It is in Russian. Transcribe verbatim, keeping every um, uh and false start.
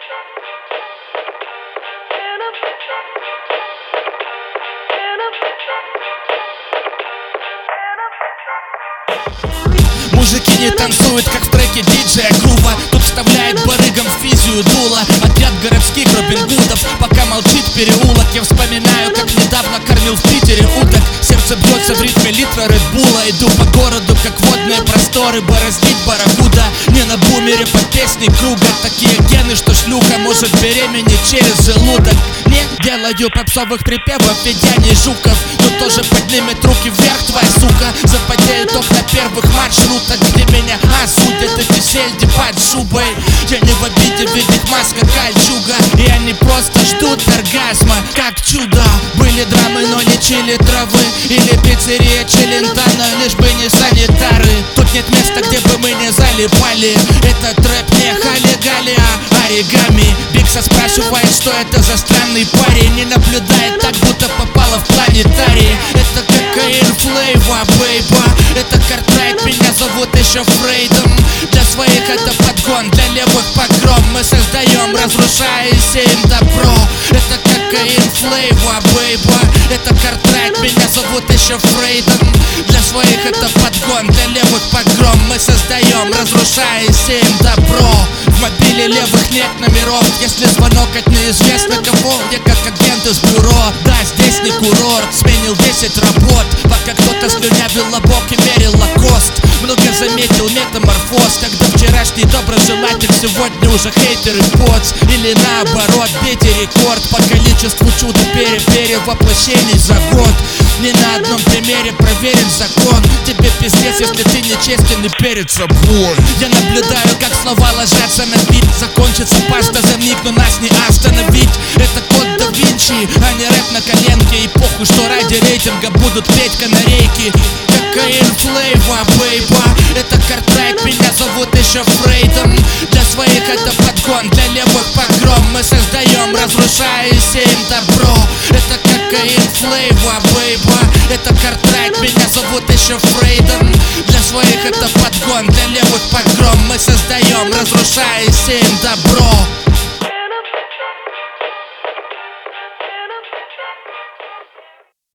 Мужики не танцуют, как в треке диджея Грува. Тут вставляет барыгам в физию дуло отряд городских Робин Гудов. Пока молчит переулок, я вспоминаю, как недавно кормил в Питере уток. Сердце бьется в ритме литра Редбула. Иду по городу, как водные просторы, бороздить барракуда. Не на бумере под песни круга. Такие гены, что шлюха может беременеть через желудок. Не делаю попсовых припевов, ведь я не Жуков. Но тоже поднимет руки вверх твоя сука. Запотеют окна первых маршруток, где меня осудят эти сельди под шубой. Я не в обиде, ведь их маска кольчуга. И они просто ждут оргазма, как чудо. Были драмы, но лечили травы. Или пиццерия Челентано, лишь бы не санитары. Тут нет места, где бы мы не залипали. Этот рэп не хали-гали, а оригами. Бикса спрашивает, что это за странный парень. Не наблюдает так, будто попала в планетарий. Это кокаин флейва, бейба. Это картрайт, меня зовут еще Фрейдом. Для своих это подгон, для левых погром. Мы создаем, разрушая и сеем добро. Это кокаин флейва, бейба. Это картрайт, меня зовут еще Фрейдом. Для своих это подгон, для левых погром. Мы создаем, разрушая и сеем добро. В мобиле левых нет номеров. Если звонок от неизвестно кого, я как агент из бюро. Да, здесь не курорт, сменил десять работ. Пока кто-то слюнявил лобок и мерил лакост. Много заметил метаморфоз, когда вчерашний доброжелатель сегодня уже хейтер и поц. Или наоборот, бейте рекорд по количеству чудо-пере-перевоплощений за год. Не на одном примере проверен закон. Тебе пиздец, если ты нечестен и перед собой. Я наблюдаю, как слова ложатся на бит. Закончится паста за миг, но нас не остановить. Это код да Винчи, а не рэп на коленке. И похуй, что ради рейтинга будут петь канарейки. Кокаин флейва, бейба. Это картрайт, меня зовут еще Фрейдом. Для своих это подгон, для левых погром. Мы создаем, разрушая и сеем добро. Это кокаин флейва, бейба. Это картрайт, меня зовут еще Фрейдом. Для своих это подгон, для левых погром. Мы создаем, разрушая и сеем добро.